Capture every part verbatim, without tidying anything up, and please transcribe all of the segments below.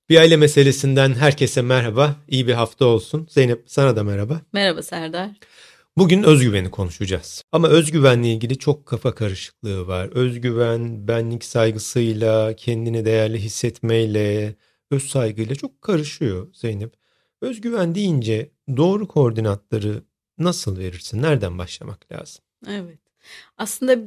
Bir aile meselesinden herkese merhaba. İyi bir hafta olsun. Zeynep, sana da merhaba. Merhaba Serdar. Bugün özgüveni konuşacağız. Ama özgüvenle ilgili çok kafa karışıklığı var. Özgüven, benlik saygısıyla, kendini değerli hissetmeyle, öz saygıyla çok karışıyor Zeynep. Özgüven deyince doğru koordinatları nasıl verirsin? Nereden başlamak lazım? Evet. Aslında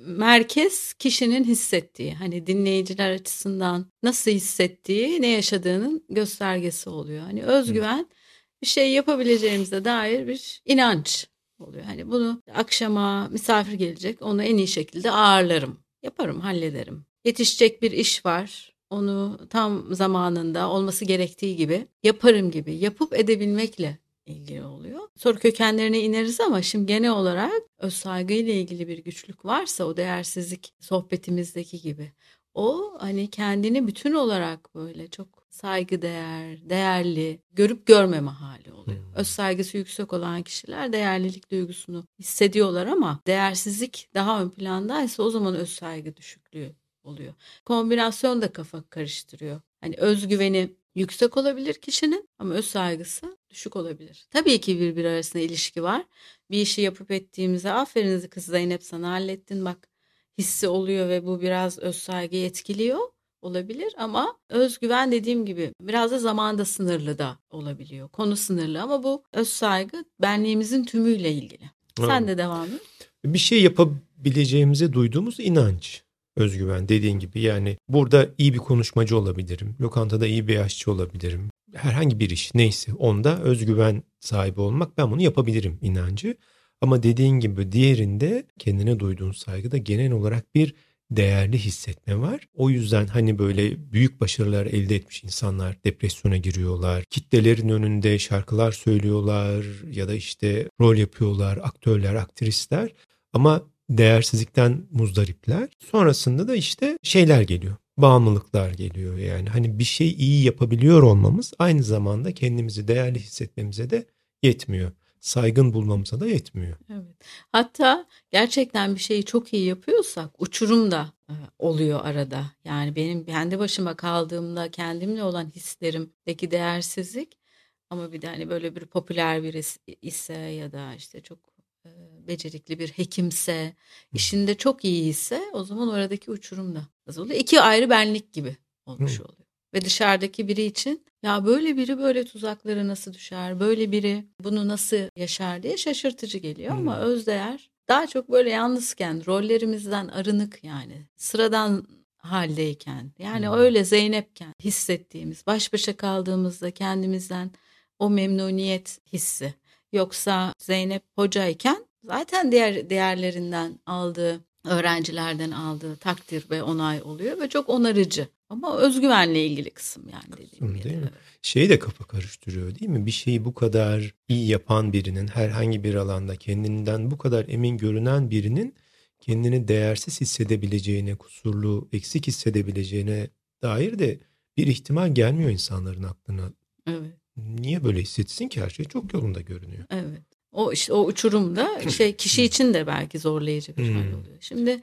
merkez kişinin hissettiği, hani dinleyiciler açısından nasıl hissettiği, ne yaşadığının göstergesi oluyor. Hani özgüven Hı. bir şey yapabileceğimize dair bir inanç oluyor. Hani bunu akşama misafir gelecek, onu en iyi şekilde ağırlarım, yaparım, hallederim. Yetişecek bir iş var, onu tam zamanında olması gerektiği gibi yaparım gibi yapıp edebilmekle ilgili oluyor. Sonra kökenlerine ineriz ama şimdi genel olarak öz saygıyla ilgili bir güçlük varsa o değersizlik sohbetimizdeki gibi. O hani kendini bütün olarak böyle çok saygıdeğer, değerli görüp görmeme hali oluyor. Hmm. Öz saygısı yüksek olan kişiler değerlilik duygusunu hissediyorlar ama değersizlik daha ön plandaysa o zaman öz saygı düşüklüğü oluyor. Kombinasyon da kafa karıştırıyor. Hani özgüveni yüksek olabilir kişinin ama öz saygısı düşük olabilir. Tabii ki birbiri arasında ilişki var. Bir işi yapıp ettiğimizde aferin kız Zeynep sana hallettin bak hissi oluyor ve bu biraz öz saygıyı etkiliyor olabilir ama özgüven dediğim gibi biraz da zamanda sınırlı da olabiliyor. Konu sınırlı ama bu öz saygı benliğimizin tümüyle ilgili. Evet. Sen de devam et. Bir şey yapabileceğimize duyduğumuz inanç. Özgüven dediğin gibi yani burada iyi bir konuşmacı olabilirim. Lokantada iyi bir aşçı olabilirim. Herhangi bir iş neyse onda özgüven sahibi olmak ben bunu yapabilirim inancı. Ama dediğin gibi diğerinde kendine duyduğun saygıda genel olarak bir değerli hissetme var. O yüzden hani böyle büyük başarılar elde etmiş insanlar depresyona giriyorlar. Kitlelerin önünde şarkılar söylüyorlar ya da işte rol yapıyorlar, aktörler, aktrisler. Ama değersizlikten muzdaripler. Sonrasında da işte şeyler geliyor. Bağımlılıklar geliyor yani. Hani bir şey iyi yapabiliyor olmamız aynı zamanda kendimizi değerli hissetmemize de yetmiyor. Saygın bulmamıza da yetmiyor. Evet. Hatta gerçekten bir şeyi çok iyi yapıyorsak uçurum da oluyor arada. Yani benim kendi başıma kaldığımda kendimle olan hislerimdeki değersizlik ama bir de hani böyle bir popüler birisi ise ya da işte çok becerikli bir hekimse, işinde çok iyi ise o zaman oradaki uçurum da az oluyor. İki ayrı benlik gibi olmuş oluyor. Ve dışarıdaki biri için ya böyle biri böyle tuzaklara nasıl düşer, böyle biri bunu nasıl yaşar diye şaşırtıcı geliyor hmm. ama özdeğer daha çok böyle yalnızken, rollerimizden arınık yani sıradan haldeyken yani hmm. öyle Zeynepken hissettiğimiz, baş başa kaldığımızda kendimizden o memnuniyet hissi. Yoksa Zeynep hocayken zaten diğer değerlerinden aldığı, öğrencilerden aldığı takdir ve onay oluyor ve çok onarıcı. Ama özgüvenle ilgili kısım yani dediğim gibi. Değil mi? Şeyi de kafa karıştırıyor değil mi? Bir şeyi bu kadar iyi yapan birinin herhangi bir alanda kendinden bu kadar emin görünen birinin kendini değersiz hissedebileceğine, kusurlu, eksik hissedebileceğine dair de bir ihtimal gelmiyor insanların aklına. Evet. Niye böyle hissetsin ki her şey çok yolunda görünüyor. Evet. O işte o uçurumda şey kişi için de belki zorlayıcı bir hal oluyor. Şimdi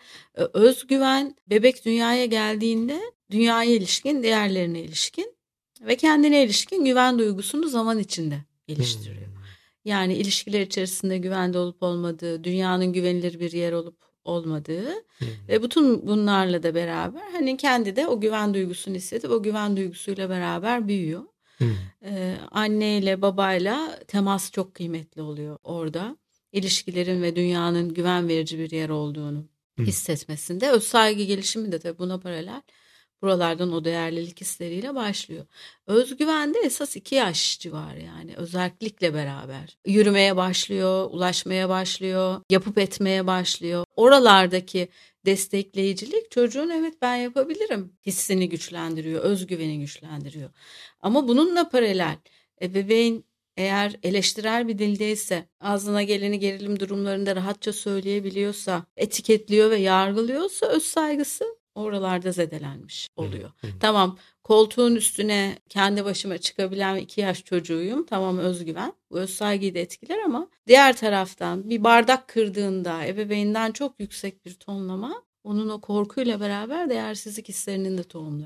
özgüven bebek dünyaya geldiğinde dünyaya ilişkin, değerlerine ilişkin ve kendine ilişkin güven duygusunu zaman içinde geliştiriyor. Yani ilişkiler içerisinde güvende olup olmadığı, dünyanın güvenilir bir yer olup olmadığı ve bütün bunlarla da beraber hani kendi de o güven duygusunu hissedip o güven duygusuyla beraber büyüyor. Hmm. Ee, anneyle babayla temas çok kıymetli oluyor orada. İlişkilerin ve dünyanın güven verici bir yer olduğunu hmm. hissetmesinde. Öz saygı gelişimi de tabii buna paralel. Buralardan o değerlilik hisleriyle başlıyor. Özgüvende esas iki yaş civarı yani özellikle beraber. Yürümeye başlıyor, ulaşmaya başlıyor, yapıp etmeye başlıyor. Oralardaki destekleyicilik çocuğun evet ben yapabilirim hissini güçlendiriyor, özgüveni güçlendiriyor. Ama bununla paralel ebeveyn eğer eleştirel bir dildeyse, ağzına geleni gerilim durumlarında rahatça söyleyebiliyorsa, etiketliyor ve yargılıyorsa öz saygısı oralarda zedelenmiş oluyor. Hı hı. Tamam koltuğun üstüne kendi başıma çıkabilen iki yaş çocuğuyum. Tamam özgüven. Bu öz saygıyı da etkiler ama diğer taraftan bir bardak kırdığında ebeveynden çok yüksek bir tonlama onun o korkuyla beraber değersizlik hislerinin de tohumlarını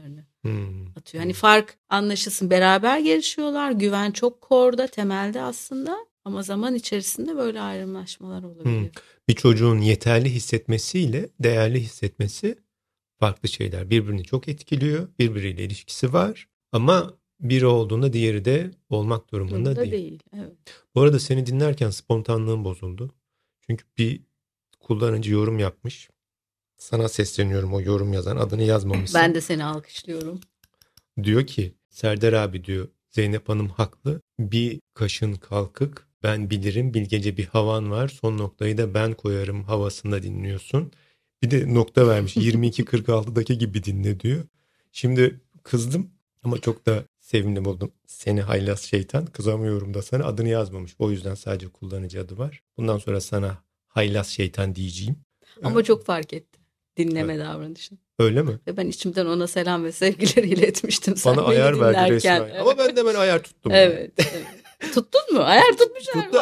Hmm. atıyor. Hani fark anlaşılsın, beraber gelişiyorlar. Güven çok korda, temelde aslında. Ama zaman içerisinde böyle ayrımlaşmalar olabiliyor. Hmm. Bir çocuğun yeterli hissetmesiyle değerli hissetmesi farklı şeyler. Birbirini çok etkiliyor. Birbiriyle ilişkisi var. Ama biri olduğunda diğeri de olmak durumunda Durumda değil. değil. Evet. Bu arada seni dinlerken spontanlığım bozuldu. Çünkü bir kullanıcı yorum yapmış. Sana sesleniyorum, o yorum yazan, adını yazmamışsın. Ben de seni alkışlıyorum. Diyor ki Serdar abi diyor, Zeynep Hanım haklı. Bir kaşın kalkık, ben bilirim bilgece bir havan var. Son noktayı da ben koyarım havasında dinliyorsun. Bir de nokta vermiş yirmi iki kırk altıdaki gibi dinle diyor. Şimdi kızdım ama çok da sevimli buldum. Seni haylaz şeytan, kızamıyorum da sana, adını yazmamış. O yüzden sadece kullanıcı adı var. Bundan sonra sana haylaz şeytan diyeceğim. Ama çok fark etti dinleme evet. davranışın. Öyle mi? Ve ben içimden ona selam ve sevgileri iletmiştim. Sen bana ayar dinlerken. verdi resmen. Evet. Ama ben de hemen ayar tuttum. Evet. evet. Tuttun mu? Ayar tutmuş. Tuttu.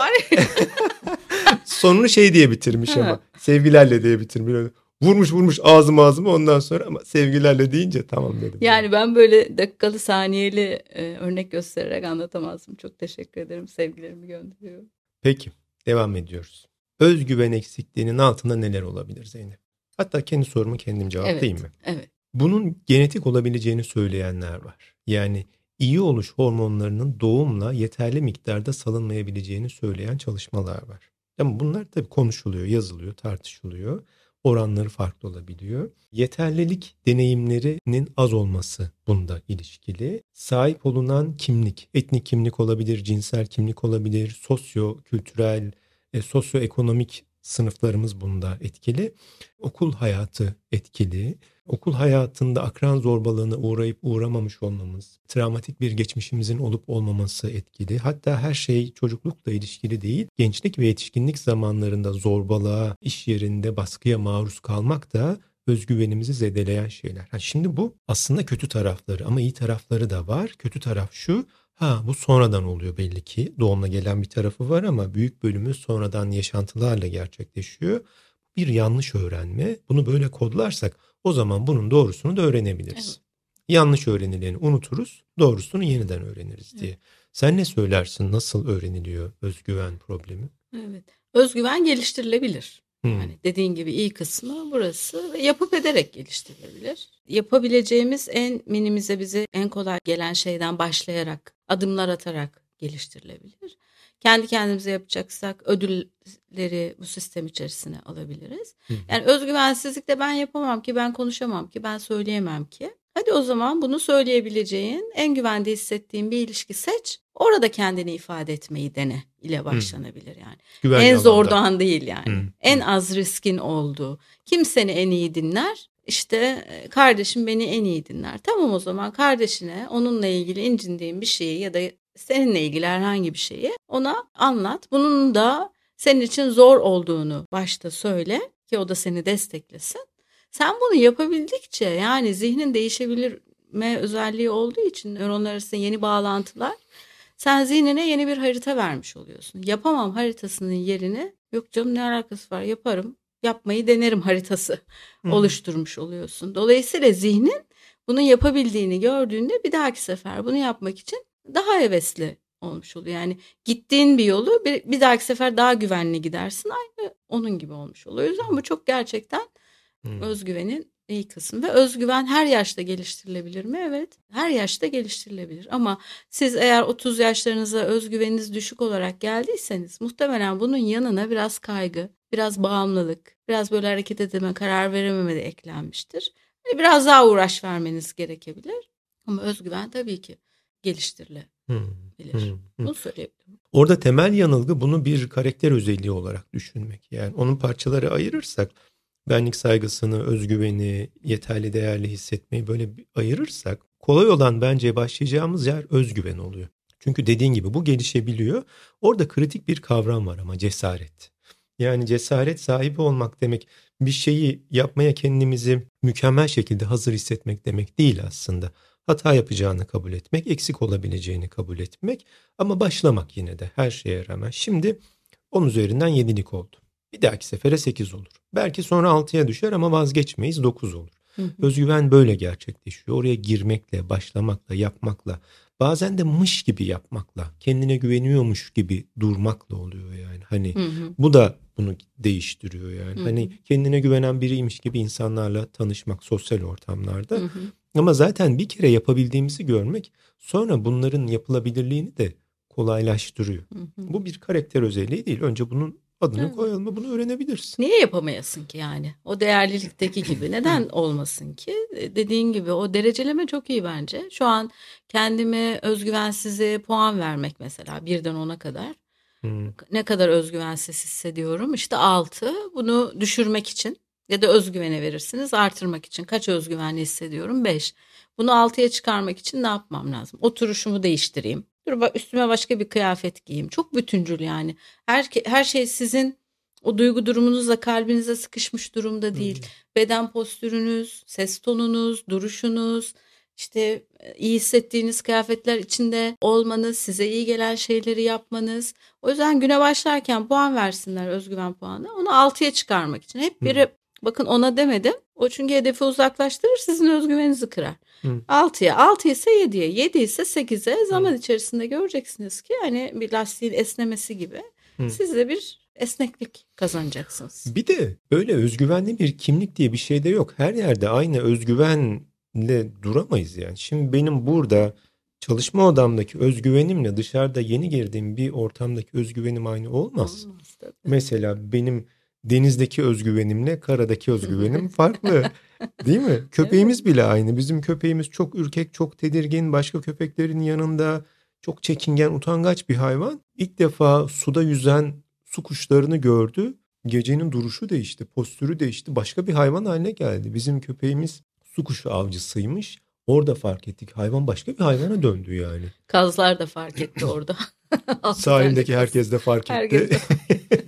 Sonunu şey diye bitirmiş ama. Sevgilerle diye bitirmiş. Vurmuş vurmuş ağzım ağzıma, ondan sonra ama sevgilerle deyince tamam dedim. Yani ben böyle dakikalı saniyeli e, örnek göstererek anlatamazdım. Çok teşekkür ederim. Sevgilerimi gönderiyorum. Peki devam ediyoruz. Özgüven eksikliğinin altında neler olabilir Zeynep? Hatta kendi sorumu kendim cevaplayayım evet, mı? Evet. Bunun genetik olabileceğini söyleyenler var. Yani iyi oluş hormonlarının doğumla yeterli miktarda salınmayabileceğini söyleyen çalışmalar var. Ama bunlar tabii konuşuluyor, yazılıyor, tartışılıyor. Oranları farklı olabiliyor. Yeterlilik deneyimlerinin az olması bunda ilişkili. Sahip olunan kimlik, etnik kimlik olabilir, cinsel kimlik olabilir, sosyo-kültürel, e, sosyoekonomik sınıflarımız bunda etkili. Okul hayatı etkili. Okul hayatında akran zorbalığına uğrayıp uğramamış olmamız, travmatik bir geçmişimizin olup olmaması etkili. Hatta her şey çocuklukla ilişkili değil. Gençlik ve yetişkinlik zamanlarında zorbalığa, iş yerinde baskıya maruz kalmak da özgüvenimizi zedeleyen şeyler. Ha, şimdi bu aslında kötü tarafları ama iyi tarafları da var. Kötü taraf şu: ha bu sonradan oluyor belli ki. Doğumla gelen bir tarafı var ama büyük bölümü sonradan yaşantılarla gerçekleşiyor. Bir yanlış öğrenme. Bunu böyle kodlarsak o zaman bunun doğrusunu da öğrenebiliriz. Evet. Yanlış öğrenileni unuturuz, doğrusunu yeniden öğreniriz diye. Evet. Sen ne söylersin? Nasıl öğreniliyor özgüven problemi? Evet. Özgüven geliştirilebilir. Hmm. Yani dediğin gibi iyi kısmı burası. Yapıp ederek geliştirilebilir. Yapabileceğimiz en minimize, bize en kolay gelen şeyden başlayarak, adımlar atarak geliştirilebilir. Kendi kendimize yapacaksak ödülleri bu sistem içerisine alabiliriz. Hı. Yani özgüvensizlikte ben yapamam ki, ben konuşamam ki, ben söyleyemem ki. Hadi o zaman bunu söyleyebileceğin, en güvende hissettiğin bir ilişki seç. Orada kendini ifade etmeyi dene ile başlanabilir yani. Güvenli en zor doğan değil yani. Hı. En az riskin olduğu. Kim seni en iyi dinler? İşte kardeşim beni en iyi dinler. Tamam, o zaman kardeşine onunla ilgili incindiğin bir şeyi ya da seninle ilgili herhangi bir şeyi ona anlat. Bunun da senin için zor olduğunu başta söyle ki o da seni desteklesin. Sen bunu yapabildikçe, yani zihnin değişebilme özelliği olduğu için nöronlar arasında yeni bağlantılar, sen zihnine yeni bir harita vermiş oluyorsun. Yapamam haritasının yerini, yok canım ne alakası var, yaparım, yapmayı denerim haritası hmm. oluşturmuş oluyorsun. Dolayısıyla zihnin bunu yapabildiğini gördüğünde bir dahaki sefer bunu yapmak için daha hevesli olmuş oluyor. Yani gittiğin bir yolu bir, bir dahaki sefer daha güvenli gidersin. Aynı onun gibi olmuş oluyor. O yüzden bu çok gerçekten hmm. özgüvenin iyi kısmı. Ve özgüven her yaşta geliştirilebilir mi? Evet. Her yaşta geliştirilebilir. Ama siz eğer otuz yaşlarınıza özgüveniniz düşük olarak geldiyseniz muhtemelen bunun yanına biraz kaygı, biraz bağımlılık, biraz böyle hareket edeme, karar verememe de eklenmiştir. Yani biraz daha uğraş vermeniz gerekebilir. Ama özgüven tabii ki geliştirilebilir. Hmm, hmm, bunu söyleyebilirim. Orada temel yanılgı bunu bir karakter özelliği olarak düşünmek. Yani onun parçaları ayırırsak, benlik saygısını, özgüveni, yeterli değerli hissetmeyi böyle bir ayırırsak, kolay olan bence başlayacağımız yer özgüven oluyor. Çünkü dediğin gibi bu gelişebiliyor. Orada kritik bir kavram var ama, cesaret. Yani cesaret sahibi olmak demek bir şeyi yapmaya kendimizi mükemmel şekilde hazır hissetmek demek değil aslında. Hata yapacağını kabul etmek, eksik olabileceğini kabul etmek ama başlamak yine de her şeye rağmen. Şimdi on üzerinden yedilik oldu. Bir dahaki sefere sekiz olur. Belki sonra altıya düşer ama vazgeçmeyiz, dokuz olur. Hı hı. Özgüven böyle gerçekleşiyor. Oraya girmekle, başlamakla, yapmakla, bazen de mış gibi yapmakla, kendine güveniyormuş gibi durmakla oluyor yani. Hani Hı hı. bu da bunu değiştiriyor yani. Hı Hani hı. kendine güvenen biriymiş gibi insanlarla tanışmak sosyal ortamlarda. Hı hı. Ama zaten bir kere yapabildiğimizi görmek sonra bunların yapılabilirliğini de kolaylaştırıyor. Hı hı. Bu bir karakter özelliği değil. Önce bunun adını Evet. koyalım ve bunu öğrenebilirsin. Niye yapamayasın ki yani? O değerlilikteki gibi. Neden olmasın ki? E, Dediğin gibi o dereceleme çok iyi bence. Şu an kendime özgüvensizliğe puan vermek mesela birden ona kadar. Hmm. Ne kadar özgüvensiz hissediyorum? İşte altı. Bunu düşürmek için ya da özgüvene verirsiniz artırmak için. Kaç özgüvenli hissediyorum? beş. Bunu altıya çıkarmak için ne yapmam lazım? Oturuşumu değiştireyim. Dur bak üstüme başka bir kıyafet giyeyim. Çok bütüncül yani. Her, her şey sizin o duygu durumunuzla kalbinize sıkışmış durumda değil. Hmm. Beden postürünüz, ses tonunuz, duruşunuz, işte iyi hissettiğiniz kıyafetler içinde olmanız, size iyi gelen şeyleri yapmanız. O yüzden güne başlarken puan versinler özgüven puanı. Onu altıya çıkarmak için. Hep biri bakın ona demedim. O çünkü hedefi uzaklaştırır sizin özgüveninizi kırar. Hmm. altıya, altı ise yediye, yedi ise sekize zaman Hmm. içerisinde göreceksiniz ki hani bir lastiğin esnemesi gibi Hmm. siz de bir esneklik kazanacaksınız. Bir de böyle özgüvenli bir kimlik diye bir şey de yok. Her yerde aynı özgüvenle duramayız yani. Şimdi benim burada çalışma odamdaki özgüvenimle dışarıda yeni girdiğim bir ortamdaki özgüvenim aynı olmaz. Olmaz tabii. Mesela benim denizdeki özgüvenimle karadaki özgüvenim farklı. Değil mi? Köpeğimiz Evet. bile aynı. Bizim köpeğimiz çok ürkek, çok tedirgin, başka köpeklerin yanında çok çekingen, utangaç bir hayvan. İlk defa suda yüzen su kuşlarını gördü. Gecenin duruşu değişti, postürü değişti. Başka bir hayvan haline geldi. Bizim köpeğimiz su kuşu avcısıymış. Orada fark ettik. Hayvan başka bir hayvana döndü yani. Kazlar da fark etti orada. Altı Sahildeki tane kaz. herkes de fark etti. Herkes de fark etti.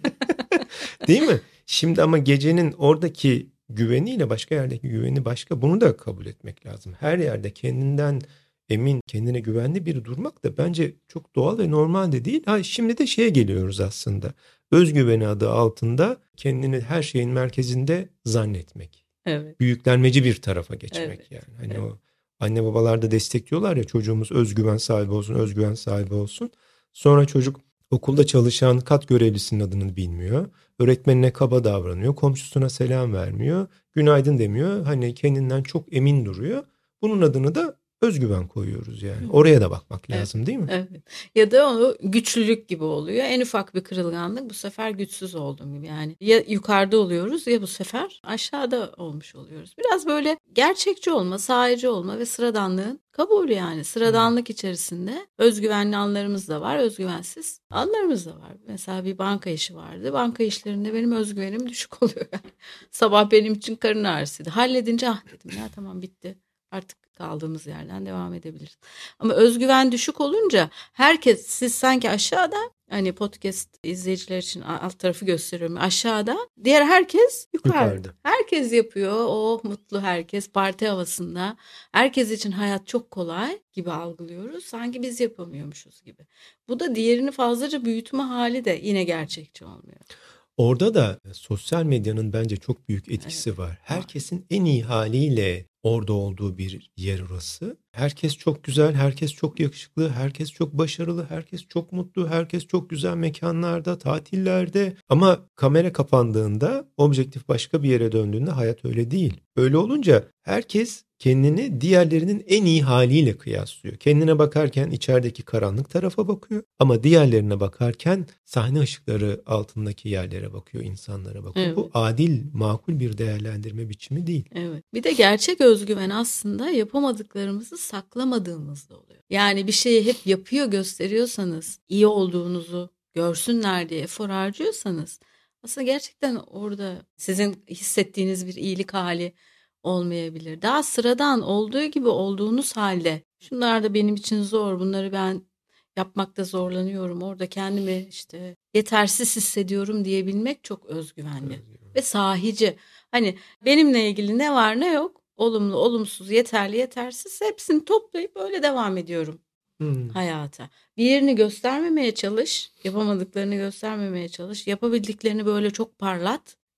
Değil mi? Şimdi ama gecenin oradaki güveniyle başka yerdeki güveni başka. Bunu da kabul etmek lazım. Her yerde kendinden emin, kendine güvenli biri durmak da bence çok doğal ve normal de değil. Ha, şimdi de şeye geliyoruz aslında. Özgüveni adı altında kendini her şeyin merkezinde zannetmek. Evet. Büyüklenmeci bir tarafa geçmek Evet. yani. Hani Evet. o anne babalar da destekliyorlar ya çocuğumuz özgüven sahibi olsun, özgüven sahibi olsun. Sonra çocuk okulda çalışan kat görevlisinin adını bilmiyor. Öğretmenine kaba davranıyor. Komşusuna selam vermiyor. Günaydın demiyor. Hani kendinden çok emin duruyor. Bunun adını da özgüven koyuyoruz yani. Oraya da bakmak lazım Evet. değil mi? Evet. Ya da onu güçlülük gibi oluyor. En ufak bir kırılganlık bu sefer güçsüz olduğum gibi yani. Ya yukarıda oluyoruz ya bu sefer aşağıda olmuş oluyoruz. Biraz böyle gerçekçi olma, sahici olma ve sıradanlığın kabulü yani. Sıradanlık içerisinde özgüvenli anlarımız da var, özgüvensiz anlarımız da var. Mesela bir banka işi vardı. Banka işlerinde benim özgüvenim düşük oluyor. Sabah benim için karın ağrısıydı. Halledince ah dedim ya tamam bitti. Artık kaldığımız yerden devam edebiliriz. Ama özgüven düşük olunca herkes siz sanki aşağıda hani podcast izleyiciler için alt tarafı gösteriyorum aşağıda diğer herkes yukarıda. Yukarıda. Herkes yapıyor oh mutlu herkes parti havasında herkes için hayat çok kolay gibi algılıyoruz sanki biz yapamıyormuşuz gibi. Bu da diğerini fazlaca büyütme hali de yine gerçekçi olmuyor. Orada da sosyal medyanın bence çok büyük etkisi Evet, var. Herkesin en iyi haliyle orada olduğu bir yer orası. Herkes çok güzel, herkes çok yakışıklı, herkes çok başarılı, herkes çok mutlu, herkes çok güzel mekanlarda, tatillerde. Ama kamera kapandığında, objektif başka bir yere döndüğünde hayat öyle değil. Öyle olunca herkes kendini diğerlerinin en iyi haliyle kıyaslıyor. Kendine bakarken içerideki karanlık tarafa bakıyor ama diğerlerine bakarken sahne ışıkları altındaki yerlere bakıyor, insanlara bakıyor. Evet. Bu adil, makul bir değerlendirme biçimi değil. Evet. Bir de gerçek özgüven aslında yapamadıklarımızı saklamadığımızda oluyor. Yani bir şeyi hep yapıyor gösteriyorsanız, iyi olduğunuzu görsünler diye efor harcıyorsanız aslında gerçekten orada sizin hissettiğiniz bir iyilik hali olmayabilir. Daha sıradan olduğu gibi olduğunuz halde şunlar da benim için zor, bunları ben yapmakta zorlanıyorum. Orada kendimi işte yetersiz hissediyorum diyebilmek çok özgüvenli ve sahici. Hani benimle ilgili ne var ne yok, olumlu, olumsuz, yeterli, yetersiz hepsini toplayıp öyle devam ediyorum Hmm. hayata. Bir yerini göstermemeye çalış, yapamadıklarını göstermemeye çalış, yapabildiklerini böyle çok parlat.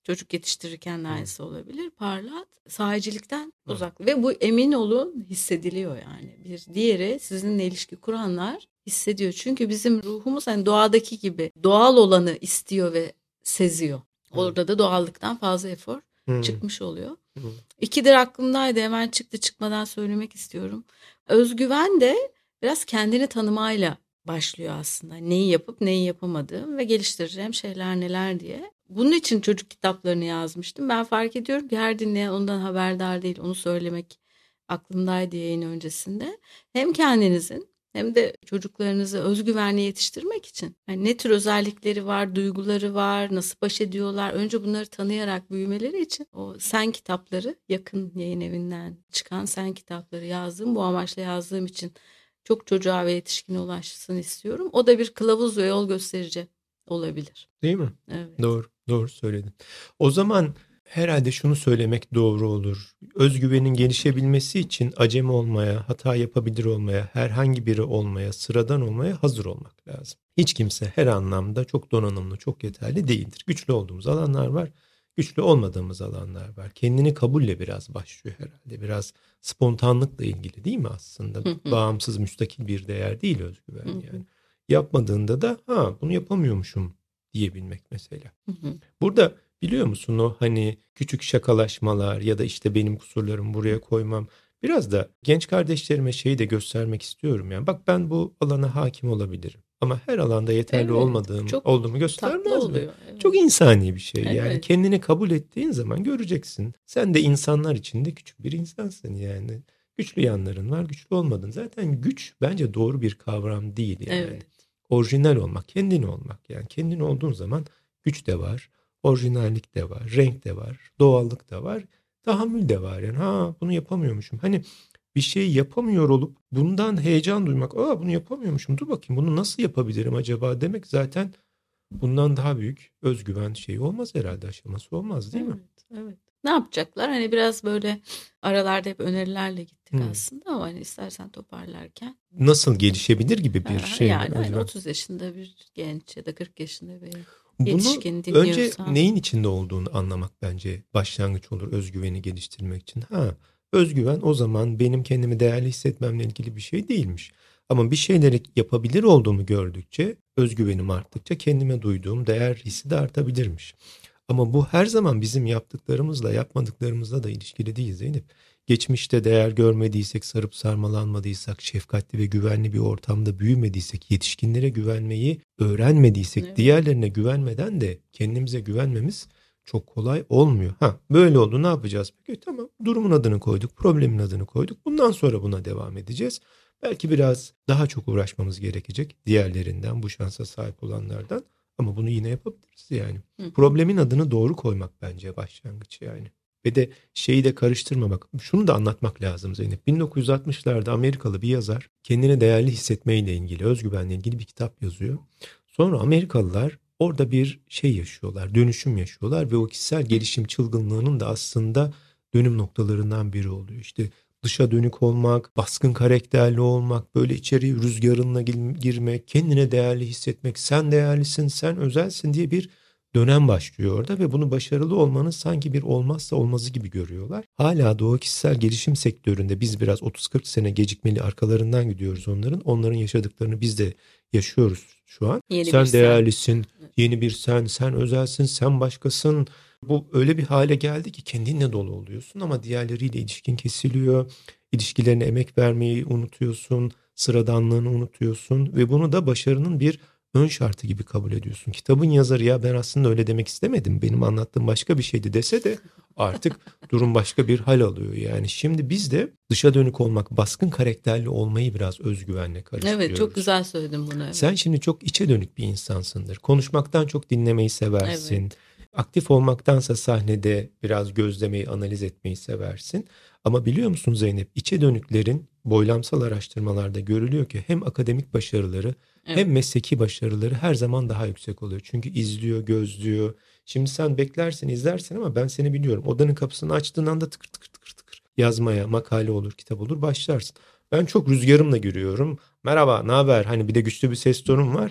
Çocuk yetiştirirken de aynısı olabilir. Parlat, sahicilikten uzak. Ve bu emin olun hissediliyor yani. Bir diğeri sizinle ilişki kuranlar hissediyor. Çünkü bizim ruhumuz hani doğadaki gibi doğal olanı istiyor ve seziyor. Orada da doğallıktan fazla efor hmm. çıkmış oluyor. Hmm. İkidir aklımdaydı, hemen çıktı, çıkmadan söylemek istiyorum. Özgüven de biraz kendini tanımayla başlıyor aslında. Neyi yapıp neyi yapamadığım ve geliştireceğim şeyler neler diye. Bunun için çocuk kitaplarını yazmıştım. Ben fark ediyorum ki her dinleyen ondan haberdar değil. Onu söylemek aklımdaydı yayın öncesinde. Hem kendinizin hem de çocuklarınızı özgüvenli yetiştirmek için. Yani ne tür özellikleri var, duyguları var, nasıl baş ediyorlar. Önce bunları tanıyarak büyümeleri için o Sen kitapları, Yakın Yayın Evi'nden çıkan Sen kitapları yazdım. Bu amaçla yazdığım için çok çocuğa ve yetişkine ulaşsın istiyorum. O da bir kılavuz ve yol gösterici olabilir. Değil mi? Evet. Doğru, doğru söyledin. O zaman herhalde şunu söylemek doğru olur. Özgüvenin gelişebilmesi için acemi olmaya, hata yapabilir olmaya, herhangi biri olmaya, sıradan olmaya hazır olmak lazım. Hiç kimse her anlamda çok donanımlı, çok yeterli değildir. Güçlü olduğumuz alanlar var, güçlü olmadığımız alanlar var. Kendini kabulle biraz başlıyor herhalde. Biraz spontanlıkla ilgili değil mi aslında? Hı hı. Bağımsız, müstakil bir değer değil özgüven Hı hı. yani. Yapmadığında da ha bunu yapamıyormuşum diyebilmek mesela. Hı hı. Burada biliyor musun o hani küçük şakalaşmalar ya da işte benim kusurlarımı buraya koymam. Biraz da genç kardeşlerime şeyi de göstermek istiyorum. Yani bak ben bu alana hakim olabilirim. Ama her alanda yeterli Evet, olmadığım çok olduğumu göstermez tatlı mi? oluyor. Evet. Çok insani bir şey. Evet. Yani kendini kabul ettiğin zaman göreceksin. Sen de insanlar içinde küçük bir insansın yani. Güçlü yanların var, güçlü olmadın. Zaten güç bence doğru bir kavram değil yani. Evet. Orijinal olmak, kendin olmak. Yani kendin olduğun zaman güç de var, orijinallik de var, renk de var, doğallık da var, tahammül de var. Yani ha bunu yapamıyormuşum. Hani bir şey yapamıyor olup bundan heyecan duymak. Aa bunu yapamıyormuşum. Dur bakayım bunu nasıl yapabilirim acaba demek zaten bundan daha büyük özgüven şeyi olmaz herhalde, aşaması olmaz değil evet, mi? Evet. Ne yapacaklar? Hani biraz böyle aralarda hep önerilerle gittik Hmm. aslında ama hani istersen toparlarken. Nasıl gelişebilir gibi bir Ha, şey. yani hani özgüven. otuz yaşında bir genç ya da kırk yaşında bir Bunu yetişkin önce dinliyorsa. neyin içinde olduğunu anlamak bence başlangıç olur özgüveni geliştirmek için. Ha, özgüven o zaman benim kendimi değerli hissetmemle ilgili bir şey değilmiş. Ama bir şeyleri yapabilir olduğumu gördükçe, özgüvenim arttıkça kendime duyduğum değer hissi de artabilirmiş. Ama bu her zaman bizim yaptıklarımızla yapmadıklarımızla da ilişkili değil Zeynep. Geçmişte değer görmediysek, sarıp sarmalanmadıysak, şefkatli ve güvenli bir ortamda büyümediysek, yetişkinlere güvenmeyi öğrenmediysek, Evet. diğerlerine güvenmeden de kendimize güvenmemiz çok kolay olmuyor. Ha, böyle oldu, ne yapacağız? Peki tamam, durumun adını koyduk, problemin adını koyduk. Bundan sonra buna devam edeceğiz. Belki biraz daha çok uğraşmamız gerekecek diğerlerinden, bu şansa sahip olanlardan. Ama bunu yine yapabiliriz yani. Hı. Problemin adını doğru koymak bence başlangıç yani. Ve de şeyi de karıştırmamak. Şunu da anlatmak lazım Zeynep. bin dokuz yüz altmışlarda Amerikalı bir yazar kendini değerli hissetmeyle ilgili, özgüvenle ilgili bir kitap yazıyor. Sonra Amerikalılar orada bir şey yaşıyorlar, dönüşüm yaşıyorlar ve o kişisel gelişim çılgınlığının da aslında dönüm noktalarından biri oluyor. İşte dışa dönük olmak, baskın karakterli olmak, böyle içeri rüzgarınla girmek, kendine değerli hissetmek, sen değerlisin, sen özelsin diye bir dönem başlıyor orada ve bunu başarılı olmanın sanki bir olmazsa olmazı gibi görüyorlar. Hala da o kişisel gelişim sektöründe biz biraz otuz kırk sene gecikmeli arkalarından gidiyoruz onların. Onların yaşadıklarını biz de yaşıyoruz şu an. Yeni sen bir sen. değerlisin, yeni bir sen, sen özelsin, sen başkasın. Bu öyle bir hale geldi ki kendinle dolu oluyorsun ama diğerleriyle ilişkin kesiliyor. İlişkilerine emek vermeyi unutuyorsun, sıradanlığını unutuyorsun ve bunu da başarının bir ön şartı gibi kabul ediyorsun. Kitabın yazarı ya ben aslında öyle demek istemedim, benim anlattığım başka bir şeydi dese de artık durum başka bir hal alıyor. Yani şimdi biz de dışa dönük olmak, baskın karakterli olmayı biraz özgüvenle karıştırıyoruz. Evet, çok güzel söyledin bunu. Evet. Sen şimdi çok içe dönük bir insansındır. Konuşmaktan çok dinlemeyi seversin. Evet. Aktif olmaktansa sahnede biraz gözlemeyi, analiz etmeyi seversin. Ama biliyor musun Zeynep, içe dönüklerin boylamsal araştırmalarda görülüyor ki hem akademik başarıları Evet. hem mesleki başarıları her zaman daha yüksek oluyor. Çünkü izliyor, gözlüyor. Şimdi sen beklersin, izlersin ama ben seni biliyorum. Odanın kapısını açtığın anda tıkır tıkır tıkır tıkır yazmaya, makale olur, kitap olur başlarsın. Ben çok rüzgarımla giriyorum. Merhaba, ne haber? Hani bir de güçlü bir ses tonum var.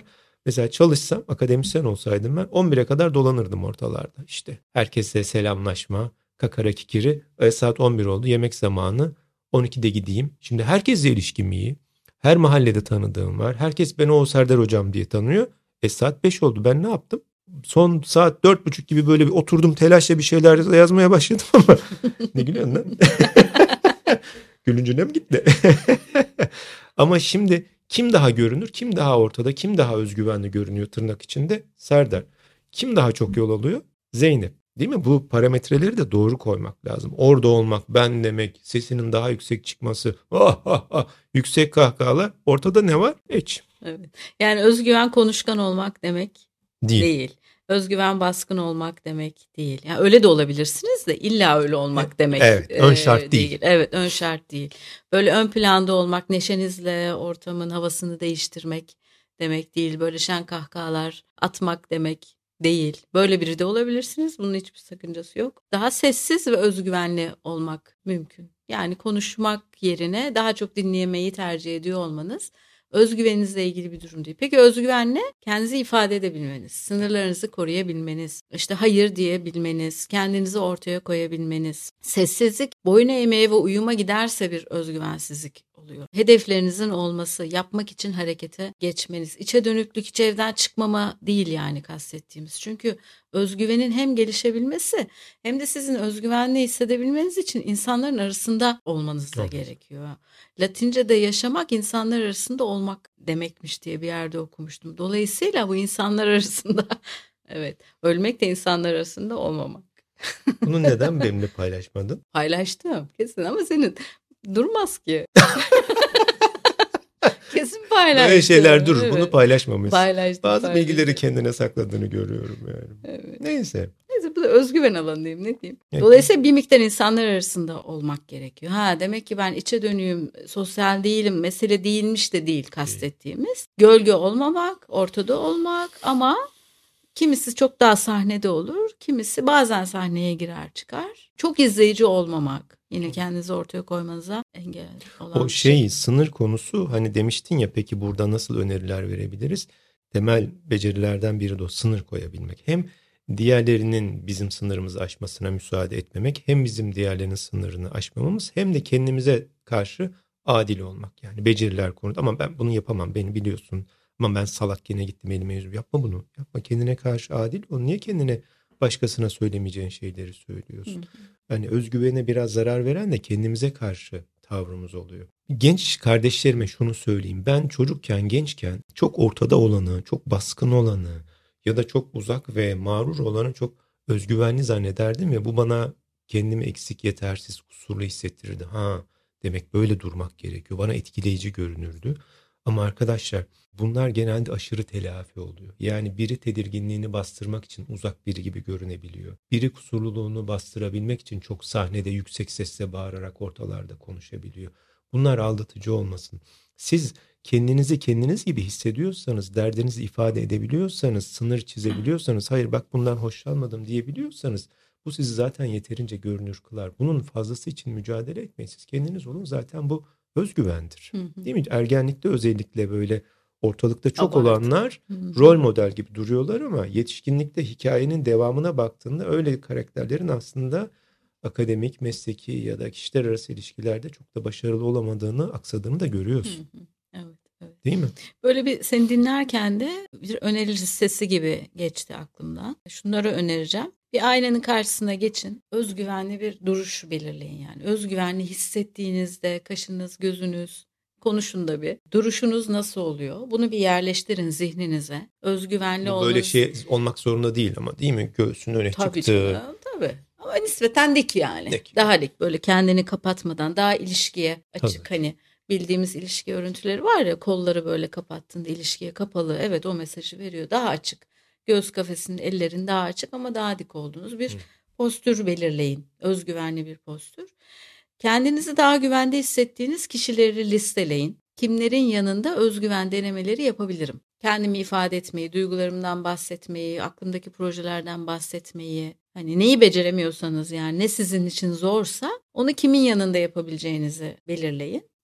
Mesela çalışsam, akademisyen olsaydım ben on bire kadar dolanırdım ortalarda. İşte herkese selamlaşma, kakara kikiri. E, saat on bir oldu, yemek zamanı. on ikide gideyim. Şimdi herkesle ilişkim iyi. Her mahallede tanıdığım var. Herkes beni o Serdar hocam diye tanıyor. E saat beş oldu, ben ne yaptım? Son saat dört buçuk gibi böyle bir oturdum, telaşla bir şeyler yazmaya başladım ama. Ne gülüyorsun lan? Gülünce ne mi gitti? Ama şimdi kim daha görünür, kim daha ortada, kim daha özgüvenli görünüyor tırnak içinde? Serdar. Kim daha çok yol alıyor? Zeynep. Değil mi? Bu parametreleri de doğru koymak lazım. Orada olmak, ben demek, sesinin daha yüksek çıkması, ah, ah, ah, yüksek kahkahalar. Ortada ne var? Hiç. Evet. Yani özgüven konuşkan olmak demek Değil. değil. Özgüven baskın olmak demek değil. Yani öyle de olabilirsiniz de illa öyle olmak demek Evet, ön şart e, değil. değil. Evet, ön şart değil. Böyle ön planda olmak, neşenizle ortamın havasını değiştirmek demek değil. Böyle şen kahkahalar atmak demek değil. Böyle biri de olabilirsiniz. Bunun hiçbir sakıncası yok. Daha sessiz ve özgüvenli olmak mümkün. Yani konuşmak yerine daha çok dinlemeyi tercih ediyor olmanız özgüveninizle ilgili bir durum değil. Peki özgüven ne? Kendinizi ifade edebilmeniz, sınırlarınızı koruyabilmeniz, işte hayır diyebilmeniz, kendinizi ortaya koyabilmeniz. Sessizlik boyun eğmeye ve uyuma giderse bir özgüvensizlik oluyor. Hedeflerinizin olması, yapmak için harekete geçmeniz, içe dönüklük, hiç evden çıkmama değil yani kastettiğimiz. Çünkü özgüvenin hem gelişebilmesi hem de sizin özgüvenli hissedebilmeniz için insanların arasında olmanız da Evet. gerekiyor. Latince'de yaşamak insanlar arasında olmak demekmiş diye bir yerde okumuştum. Dolayısıyla bu insanlar arasında evet, ölmek de insanlar arasında olmamak. Bunu neden benimle paylaşmadın? Paylaştım kesin ama senin durmaz ki. Kesin paylaştım. Böyle şeyler durur. Evet. Bunu paylaşmamışsın. Paylaştım, Bazı paylaştım. bilgileri kendine sakladığını görüyorum yani. Evet. Neyse. Neyse, bu da özgüven alanı diyeyim, ne diyeyim. Evet. Dolayısıyla bir miktar insanlar arasında olmak gerekiyor. Ha, demek ki ben içe dönüyüm, sosyal değilim, mesele değilmiş de değil kastettiğimiz. Gölge olmamak, ortada olmak ama kimisi çok daha sahnede olur, kimisi bazen sahneye girer çıkar. Çok izleyici olmamak, yine kendinizi ortaya koymanıza engel olan O bir şey, şey. sınır konusu, hani demiştin ya, peki burada nasıl öneriler verebiliriz? Temel becerilerden biri de o, sınır koyabilmek. Hem diğerlerinin bizim sınırımızı aşmasına müsaade etmemek, hem bizim diğerlerinin sınırını aşmamamız, hem de kendimize karşı adil olmak. Yani beceriler konuda, ama ben bunu yapamam, beni biliyorsun. Ama ben salak, yine gittim elime yüzüm. Yapma bunu. Yapma, kendine karşı adil ol. Niye kendine başkasına söylemeyeceğin şeyleri söylüyorsun? Hı hı. Yani özgüvene biraz zarar veren de kendimize karşı tavrımız oluyor. Genç kardeşlerime şunu söyleyeyim. Ben çocukken, gençken çok ortada olanı, çok baskın olanı ya da çok uzak ve mağrur olanı çok özgüvenli zannederdim ve bu bana kendimi eksik, yetersiz, kusurlu hissettirirdi. Ha, demek böyle durmak gerekiyor. Bana etkileyici görünürdü. Ama arkadaşlar, bunlar genelde aşırı telafi oluyor. Yani biri tedirginliğini bastırmak için uzak biri gibi görünebiliyor. Biri kusurluluğunu bastırabilmek için çok sahnede yüksek sesle bağırarak ortalarda konuşabiliyor. Bunlar aldatıcı olmasın. Siz kendinizi kendiniz gibi hissediyorsanız, derdinizi ifade edebiliyorsanız, sınır çizebiliyorsanız, hayır bak bundan hoşlanmadım diyebiliyorsanız, bu sizi zaten yeterince görünür kılar. Bunun fazlası için mücadele etmeyin. Siz kendiniz olun, zaten bu özgüvendir. Hı hı. Değil mi? Ergenlikte özellikle böyle ortalıkta çok Abartı. olanlar Hı hı. rol model gibi duruyorlar ama yetişkinlikte hikayenin devamına baktığında öyle karakterlerin aslında akademik, mesleki ya da kişiler arası ilişkilerde çok da başarılı olamadığını, aksadığını da Hı görüyorsun. hı. Evet, evet. Değil mi? Böyle bir seni dinlerken de bir öneri listesi gibi geçti aklımdan. Şunları önereceğim. Bir aynanın karşısına geçin. Özgüvenli bir duruş belirleyin yani. Özgüvenli hissettiğinizde kaşınız, gözünüz, konuşun da bir. Duruşunuz nasıl oluyor? Bunu bir yerleştirin zihninize. Özgüvenli Bu olmanız. böyle şey olmak zorunda değil ama, değil mi? Göğsün öne Tabii çıktı. canım, tabii. Ama nispeten dik yani. Dik. Daha dik, böyle kendini kapatmadan, daha ilişkiye açık, Tabii. hani bildiğimiz ilişki örüntüleri var ya, kolları böyle kapattığında ilişkiye kapalı. Evet, o mesajı veriyor. Daha açık. Göğüs kafesinin, ellerin daha açık ama daha dik olduğunuz bir Hı. postür belirleyin. Özgüvenli bir postür. Kendinizi daha güvende hissettiğiniz kişileri listeleyin. Kimlerin yanında özgüven denemeleri yapabilirim? Kendimi ifade etmeyi, duygularımdan bahsetmeyi, aklımdaki projelerden bahsetmeyi, hani neyi beceremiyorsanız, yani ne sizin için zorsa onu kimin yanında yapabileceğinizi belirleyin.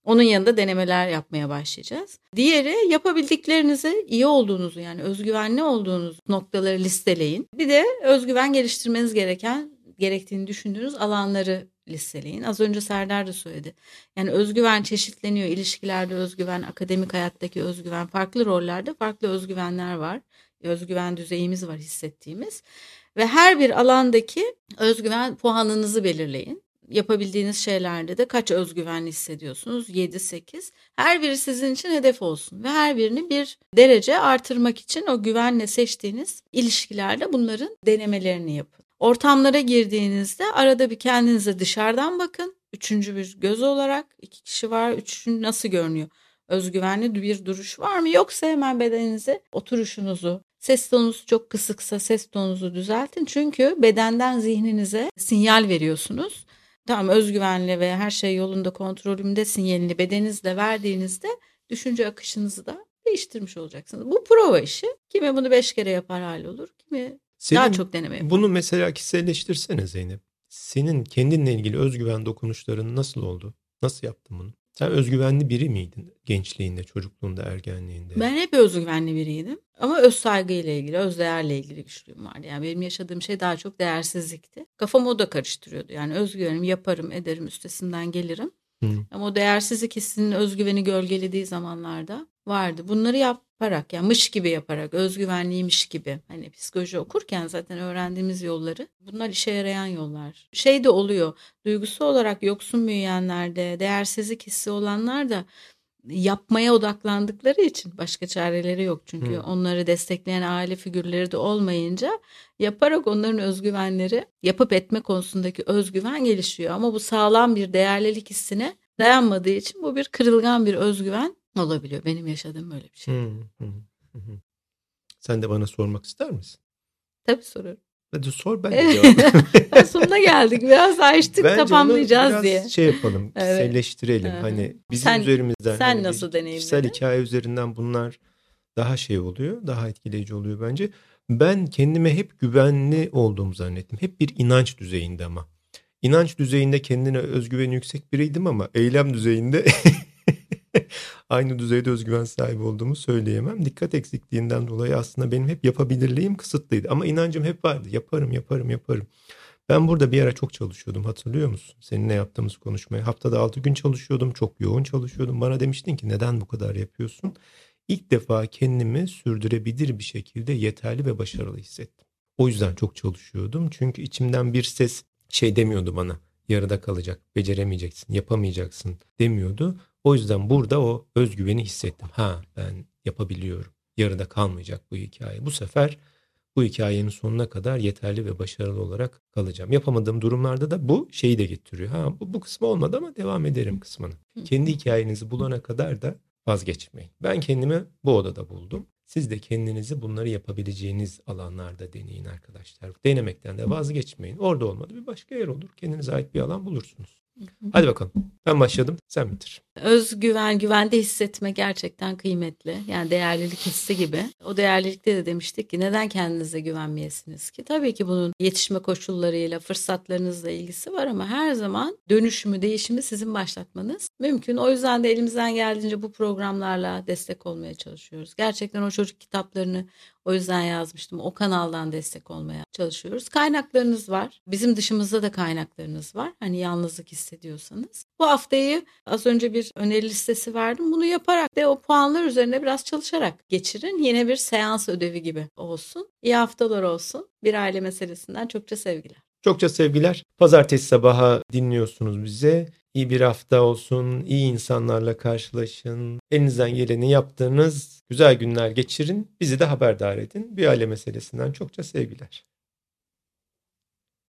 Onun yanında denemeler yapmaya başlayacağız. Diğeri yapabildiklerinizi, iyi olduğunuzu yani özgüvenli olduğunuz noktaları listeleyin. Bir de özgüven geliştirmeniz gereken, gerektiğini düşündüğünüz alanları listeleyin. Az önce Serdar da söyledi. Yani özgüven çeşitleniyor. İlişkilerde özgüven, akademik hayattaki özgüven, farklı rollerde farklı özgüvenler var. Özgüven düzeyimiz var hissettiğimiz. Ve her bir alandaki özgüven puanınızı belirleyin. Yapabildiğiniz şeylerde de kaç özgüvenli hissediyorsunuz? yedi sekiz. Her biri sizin için hedef olsun ve her birini bir derece artırmak için o güvenle seçtiğiniz ilişkilerde bunların denemelerini yapın. Ortamlara girdiğinizde arada bir kendinize dışarıdan bakın. Üçüncü bir göz olarak iki kişi var. Üçüncü nasıl görünüyor? Özgüvenli bir duruş var mı? Yoksa hemen bedeninize oturuşunuzu, ses tonunuz çok kısıksa ses tonunuzu düzeltin. Çünkü bedenden zihninize sinyal veriyorsunuz. Tamam, özgüvenli ve her şey yolunda, kontrolümde sinyalini bedeninizle verdiğinizde düşünce akışınızı da değiştirmiş olacaksınız. Bu prova işi. Kimi bunu beş kere yapar hal olur. Kimi Senin daha çok deneme yapar. Bunu mesela kişiselleştirsene Zeynep. Senin kendinle ilgili özgüven dokunuşların nasıl oldu? Nasıl yaptın bunu? Sen özgüvenli biri miydin gençliğinde, çocukluğunda, ergenliğinde? Ben hep özgüvenli biriydim. Ama öz saygıyla ilgili, öz değerle ilgili güçlüğüm vardı. Yani benim yaşadığım şey daha çok değersizlikti. Kafamı o da karıştırıyordu. Yani özgüvenim, yaparım, ederim, üstesinden gelirim. Hı. Ama o değersizlik hissinin özgüveni gölgelediği zamanlarda vardı. Bunları yaparak, yani mış gibi yaparak, özgüvenliymiş gibi. Hani psikoloji okurken zaten öğrendiğimiz yolları, bunlar işe yarayan yollar. Şey de oluyor, duygusu olarak yoksun büyüyenlerde, değersizlik hissi olanlar da yapmaya odaklandıkları için başka çareleri yok. Çünkü hmm. onları destekleyen aile figürleri de olmayınca yaparak onların özgüvenleri, yapıp etme konusundaki özgüven gelişiyor. Ama bu sağlam bir değerlilik hissine dayanmadığı için bu bir kırılgan bir özgüven olabiliyor. Benim yaşadığım böyle bir şey. Hmm. Hmm. Sen de bana sormak ister misin? Tabii soruyorum. Hadi sor, ben de cevap. Sonuna geldik. Biraz açtık, bence tamamlayacağız biraz diye. şey yapalım, Evet. kişiselleştirelim. Evet. Hani bizim sen, üzerimizden. Sen hani nasıl deneyimledin? Kişisel hikaye üzerinden bunlar daha şey oluyor, daha etkileyici oluyor bence. Ben kendime hep güvenli olduğumu zannettim. Hep bir inanç düzeyinde ama. İnanç düzeyinde kendine özgüveni yüksek biriydim ama eylem düzeyinde aynı düzeyde özgüven sahibi olduğumu söyleyemem. Dikkat eksikliğinden dolayı aslında benim hep yapabilirliğim kısıtlıydı. Ama inancım hep vardı. Yaparım, yaparım, yaparım. Ben burada bir ara çok çalışıyordum, hatırlıyor musun? Seninle yaptığımız konuşmaya. Haftada altı gün çalışıyordum. Çok yoğun çalışıyordum. Bana demiştin ki neden bu kadar yapıyorsun? İlk defa kendimi sürdürebilir bir şekilde yeterli ve başarılı hissettim. O yüzden çok çalışıyordum. Çünkü içimden bir ses şey demiyordu bana. Yarıda kalacak, beceremeyeceksin, yapamayacaksın demiyordu. O yüzden burada o özgüveni hissettim. Ha, ben yapabiliyorum. Yarıda kalmayacak bu hikaye. Bu sefer bu hikayenin sonuna kadar yeterli ve başarılı olarak kalacağım. Yapamadığım durumlarda da bu şeyi de getiriyor. Ha, bu, bu kısmı olmadı ama devam ederim kısmını. Kendi hikayenizi bulana kadar da vazgeçmeyin. Ben kendimi bu odada buldum. Siz de kendinizi bunları yapabileceğiniz alanlarda deneyin arkadaşlar. Denemekten de vazgeçmeyin. Orada olmadı bir başka yer olur. Kendinize ait bir alan bulursunuz. Hadi bakalım. Ben başladım. Sen bitir. Özgüven, güvende hissetme gerçekten kıymetli. Yani değerlilik hissi gibi. O değerlilikte de demiştik ki neden kendinize güvenmeyesiniz ki? Tabii ki bunun yetişme koşullarıyla, fırsatlarınızla ilgisi var ama her zaman dönüşümü, değişimi sizin başlatmanız mümkün. O yüzden de elimizden geldiğince bu programlarla destek olmaya çalışıyoruz. Gerçekten o çocuk kitaplarını o yüzden yazmıştım. O kanaldan destek olmaya çalışıyoruz. Kaynaklarınız var. Bizim dışımızda da kaynaklarınız var. Hani yalnızlık hissediyorsanız. Bu haftayı az önce bir öneri listesi verdim. Bunu yaparak da o puanlar üzerine biraz çalışarak geçirin. Yine bir seans ödevi gibi olsun. İyi haftalar olsun. Bir aile meselesinden çokça sevgiler. Çokça sevgiler. Pazartesi sabahı dinliyorsunuz bize. İyi bir hafta olsun. İyi insanlarla karşılaşın. Elinizden geleni yaptığınız güzel günler geçirin. Bizi de haberdar edin. Bir aile meselesinden çokça sevgiler.